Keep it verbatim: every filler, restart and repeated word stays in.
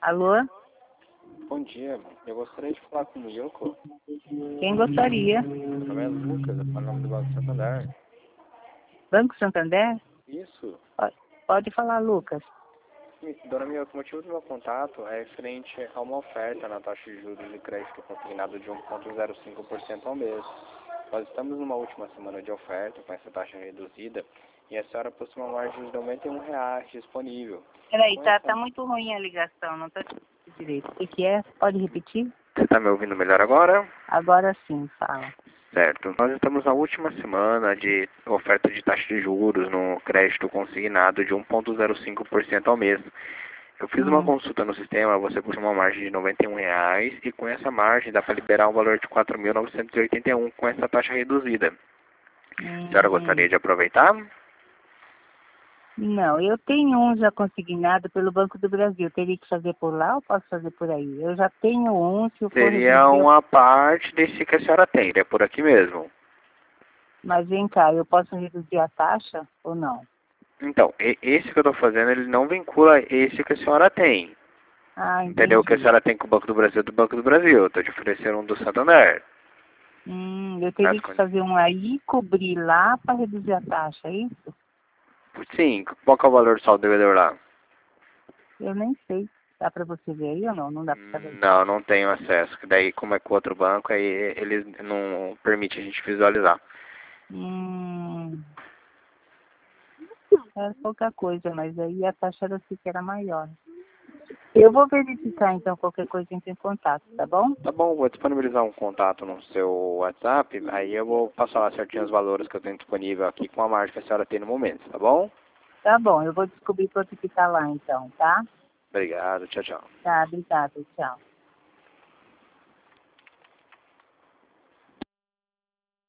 Alô? Bom dia, eu gostaria de falar com o Yoko. Quem gostaria? Meu nome é Lucas, eu falo em nome do Banco Santander. Banco Santander? Isso. Pode, pode falar, Lucas. Dona Miyoko, o motivo do meu contato é referente a uma oferta na taxa de juros de crédito consignado de um vírgula zero cinco por cento ao mês. Nós estamos numa última semana de oferta com essa taxa reduzida e a senhora possui uma margem de noventa e um reais disponível. Peraí, Com tá, essa- tá muito ruim a ligação, não tá direito. O que que é? Pode repetir? Você está me ouvindo melhor agora? Agora sim, fala. Certo. Nós estamos na última semana de oferta de taxa de juros no crédito consignado de um vírgula zero cinco por cento ao mês. Eu fiz uma Hum, consulta no sistema, você possui uma margem de noventa e um reais e com essa margem dá para liberar um valor de quatro mil novecentos e oitenta e um com essa taxa reduzida. A senhora hum, gostaria de aproveitar? não, eu tenho um já consignado pelo Banco do Brasil. Teria que fazer por lá ou posso fazer por aí? Eu já tenho um, se eu for Seria reduzir, eu... uma parte desse que a senhora tem, é por aqui mesmo. Mas vem cá, eu posso reduzir a taxa ou não? Então, e- esse que eu estou fazendo, ele não vincula esse que a senhora tem. Ah, Entendeu? O que a entendi. senhora tem com o Banco do Brasil é do Banco do Brasil. Eu estou te oferecendo um do Santander. Hum, eu As teria que condi- fazer um aí, cobrir lá para reduzir a taxa, é isso? Sim, qual que é o valor do saldo devedor lá? Eu nem sei. Dá para você ver aí ou não? Não dá para saber. Não, não tenho acesso. Que daí, como é com outro banco, aí eles não permitem a gente visualizar. Hum, era pouca coisa, mas aí a taxa era assim que era maior. Eu vou verificar então qualquer coisa entre em contato, tá bom? Tá bom, vou disponibilizar um contato no seu WhatsApp, aí eu vou passar lá certinho os valores que eu tenho disponível aqui com a margem que a senhora tem no momento, tá bom? Tá bom, eu vou descobrir quanto que tá lá então, tá? Obrigado, tchau, tchau. Tá, obrigada, tchau.